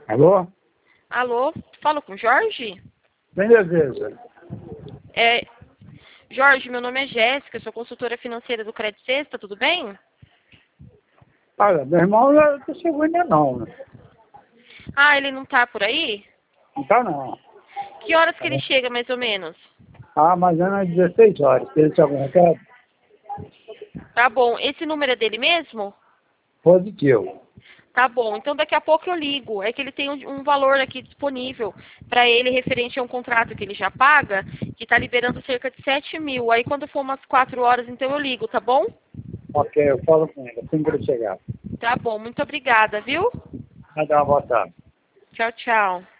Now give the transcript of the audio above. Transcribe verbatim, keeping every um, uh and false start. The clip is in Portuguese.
Alô? Alô, falo com Jorge? Bem desejo. É, Jorge, meu nome é Jéssica, sou consultora financeira do Credit Sexta, tudo bem? Olha, meu irmão não chegou ainda não, né? Ah, ele não tá por aí? Não tá não. Que horas que ele chega, mais ou menos? Ah, mas é às dezesseis horas. Ele tinha algum recado? Tá bom, esse número é dele mesmo? Positivo. Tá bom, então daqui a pouco eu ligo. É que ele tem um, um valor aqui disponível para ele referente a um contrato que ele já paga, que tá liberando cerca de sete mil. Aí quando for umas quatro horas, então eu ligo, tá bom? Ok, eu falo com ele assim que ele chegar. Tá bom, muito obrigada, viu? Vai dar uma boa tarde. Tchau, tchau.